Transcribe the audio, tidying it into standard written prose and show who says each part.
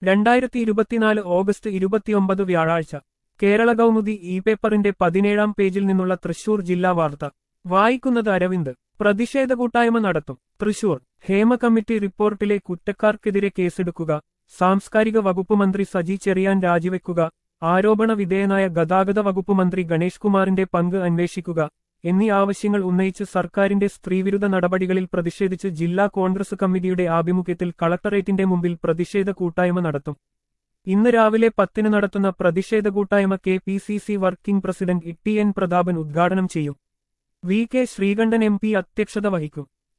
Speaker 1: 2024 August 29 വ്യാഴാഴ്ച Kerala Kaumudi E പേപ്പറിന്റെ 17-ാം പേജിൽ നിന്നുള്ള തൃശൂർ ജില്ലാ വാർത്ത വായിക്കുന്നത് അരവിന്ദ്. പ്രതിഷേധ കൂട്ടായ്മ നടത്തും. തൃശൂർ ഹേമ കമ്മിറ്റി റിപ്പോർട്ടിലെ കുറ്റക്കാർക്കെതിരെ കേസെടുക്കുക, സാംസ്കാരിക വകുപ്പ് മന്ത്രി സജി ചെറിയാൻ രാജിവെക്കുക, ആരോപണ വിധേയനായ ഗതാഗത വകുപ്പ് മന്ത്രി ഗണേഷ് കുമാറിന്റെ പങ്ക് അന്വേഷിക്കുക എന്നീ ആവശ്യങ്ങൾ ഉന്നയിച്ച് സർക്കാരിന്റെ സ്ത്രീവിരുദ്ധ നടപടികളിൽ പ്രതിഷേധിച്ച് ജില്ലാ കോൺഗ്രസ് കമ്മിറ്റിയുടെ ആഭിമുഖ്യത്തിൽ കളക്ടറേറ്റിന്റെ മുമ്പിൽ പ്രതിഷേധ കൂട്ടായ്മ നടത്തും. ഇന്ന് രാവിലെ 10-ന് നടത്തുന്ന പ്രതിഷേധ കൂട്ടായ്മ KPCC working president T N Prathapan ഉദ്ഘാടനം ചെയ്യും. വി കെ ശ്രീകണ്ഠൻ MP അധ്യക്ഷത വഹിക്കും.